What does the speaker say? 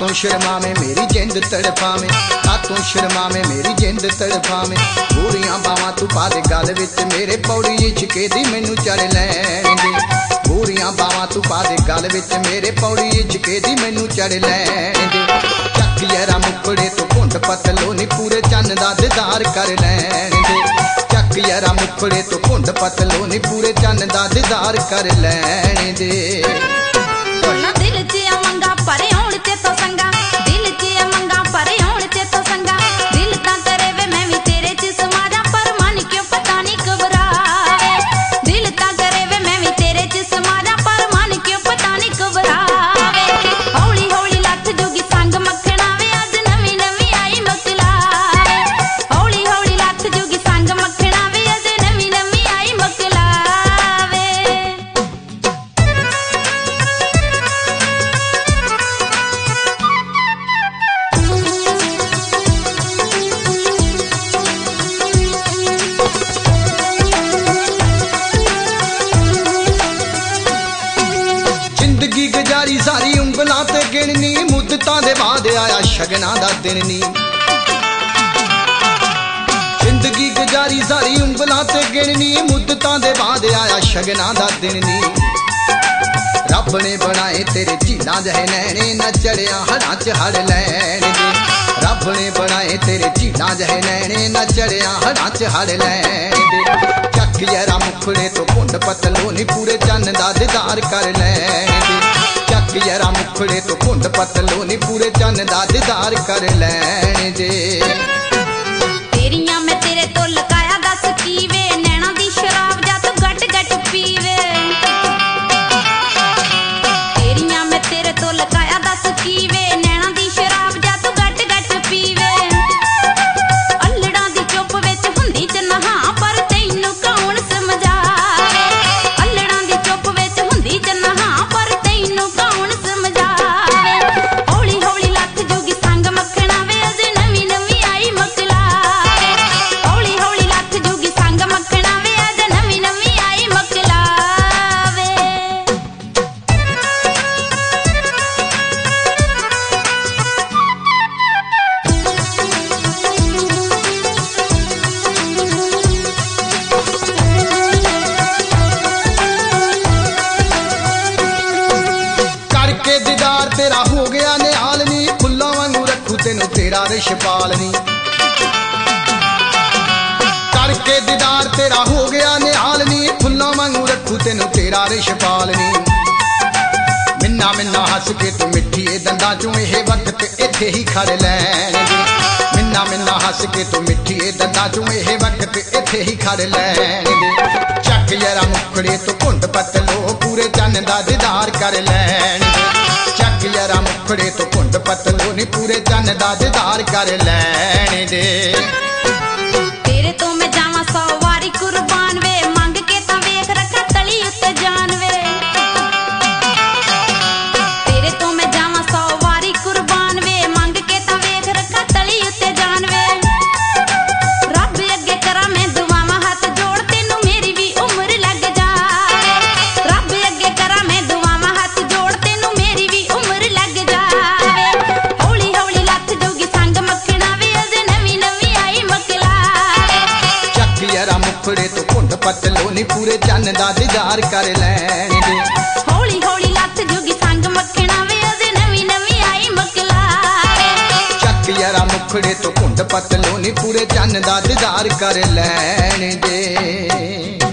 कातों शर्मावे मेरी जिंद तड़फावे, कातों शर्मावे मेरी जिंद तड़फावे। गोरियां बावां तू पा दे गल विच मेरे पौड़ी इश्के दी मैनू चढ़ लैण दे। गोरियां बावां तू पा दे गल विच मेरे पौड़ी इश्के दी मैनू चढ़ लैण दे। चक यारा मुखड़े तो घुंड पतलो नी पूरे चन्न दा दीदार कर लैण दे। चक यारा मुखड़े तो घुंड पतलो नी पूरे चन्न दा दीदार कर लैण दे। दिल च मंगा परे होण ते तो संगा, दिल च मंगा परे होण ते तो संगा। दिल तां करे वे मैं भी तेरे च समा जा, पर मन क्यों पता नहीं घबरावे। दिल तां करे वे मैं भी तेरे च समा जा, पर मन क्यों पता नहीं घबरावे। हौली हौली लथ जोगी संग मखना वे अज नवी नवी आई मकलावे। हौली हौली लथ जोगी संग मखना वे अज नवी नवी आई मकलावे। जिंदगी गुजारी सारी उंगलां ते गिणनी, मुद्दतां दे बाद आया शगनां दा दिन नी। जिंदगी गुजारी सारी उंगलां ते गिणनी, मुद्दतां दे बाद आया शगनां दा दिन नी। रब ने बनाए तेरे झीलां जहे नैने, न चढ़िया हड़ां च हड़ लैण दे। रब ने बनाए तेरे झीलां जहे नैने, न चढ़िया हड़ां च हड़ लैण दे। चक यारा मुखड़े तो घुंड पतलो नी पूरे चन्न दा दीदार कर लैण दे। चक यारा मुखड़े तो घुंड पतलो नी पूरे चन्न दा दीदार कर लैण दे। तेरियां मैं तेरे तो लकाया दस की वे, नैना दी शराब जा तू गट गट पीवे। तेरियां मैं तेरे तो लकाया दस की वे, नैना दी शराब जा तू गट गट पीवे। अल्लड़ां दी चुप विच हुंदी च नहा, पर तैनू कौन समझावे। अल्लड़ां दी चुप विच हुंदी च नहा, पर तैनू कौन समझावे। हौली हौली लथ जोगी संग मखना वे अज नवी नवी आई मकलावे। हौली हौली लथ जोगी संग मखना वे अज नवी नवी आई मकलावे। करके दीदार तेरा हो गया निहाल नी, फुल्लां वांगू रखू तेनू तेरा रिशपाल नी। करके दीदार तेरा हो गया निहाल नी, फुल्लां वांगू रखू तेनू तेरा रिशपाल नी। मिन्ना मिन्ना हस के तू मिठी दंदां चों एह वक्त इत्थे ही खड़ लैण दे। मिन्ना मिन्ना हस के तू मिठी दंदां चों एह वक्त इत्थे ही खड़ लैण दे। चक यारा मुखड़े तो घुंड पतलो पूरे चन्न दा दीदार कर लैण दे। चक यारा मुखड़े तो घुंड पतलो नी पूरे चन्न दा दीदार कर लैण दे। तेरे तो मैं जावां 100 वारी कुर्बान वे, मंग के तां वेख रखा तली उत्ते जान वे। तेरे तो मैं जावां 100 वारी कुर्बान वे, मंग के तां वेख रखा तली उत्ते जान वे। रब अगे करा मैं दुआवां हथ जोड़, तेनू मेरी भी उम्र लग जावे। रब अगे करा मैं दुआवां हथ जोड़, तेनू मेरी भी उम्र लग जावे। हौली हौली लथ जोगी संग मखना वे अज नवी नवी आई मकलावे। चक यारा मुखड़े तो घुंड पतलो नी पूरे चन्न दा दीदार कर लैण दे। हौली हौली लथ जोगी संग मखना वे अज नवी नवी आई मकलावे। चक यारा मुखड़े तो घुंड पतलो नी पूरे चन्न दा दीदार कर लैण दे।